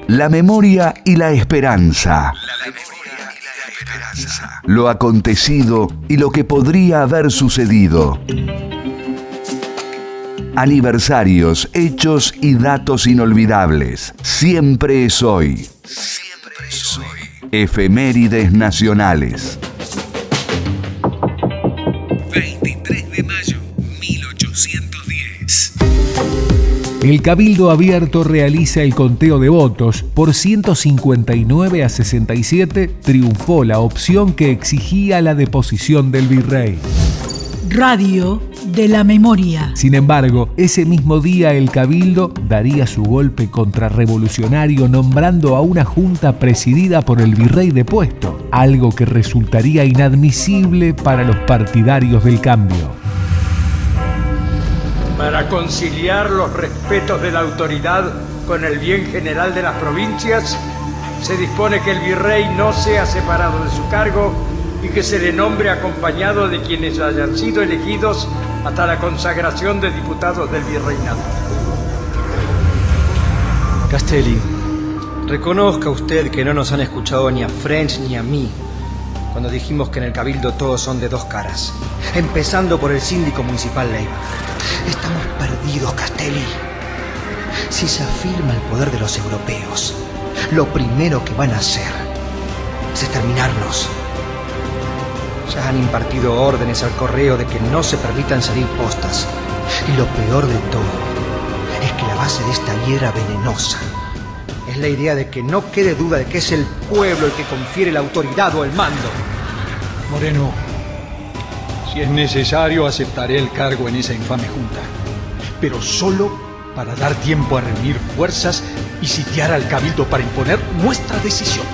La memoria y la esperanza. Lo acontecido y lo que podría haber sucedido. Aniversarios, hechos y datos inolvidables. Siempre es hoy. Siempre es hoy. Efemérides nacionales. 23 de mayo, 1810. El Cabildo Abierto realiza el conteo de votos. Por 159 a 67 triunfó la opción que exigía la deposición del virrey. Radio de la memoria. Sin embargo, ese mismo día el Cabildo daría su golpe contrarrevolucionario nombrando a una junta presidida por el virrey depuesto, algo que resultaría inadmisible para los partidarios del cambio. Para conciliar los respetos de la autoridad con el bien general de las provincias, se dispone que el virrey no sea separado de su cargo y que se le nombre acompañado de quienes hayan sido elegidos hasta la consagración de diputados del virreinato. Castelli, reconozca usted que no nos han escuchado ni a French ni a mí cuando dijimos que en el Cabildo todos son de dos caras, empezando por el síndico municipal Leiva. Estamos perdidos, Castelli. Si se afirma el poder de los europeos, lo primero que van a hacer es exterminarnos. Ya han impartido órdenes al correo de que no se permitan salir postas. Y lo peor de todo es que la base de esta hiedra venenosa es la idea de que no quede duda de que es el pueblo el que confiere la autoridad o el mando. Moreno, si es necesario aceptaré el cargo en esa infame junta, pero solo para dar tiempo a reunir fuerzas y sitiar al Cabildo para imponer nuestra decisión.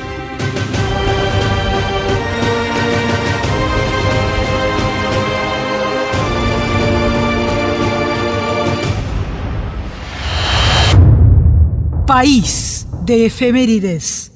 País de efemérides.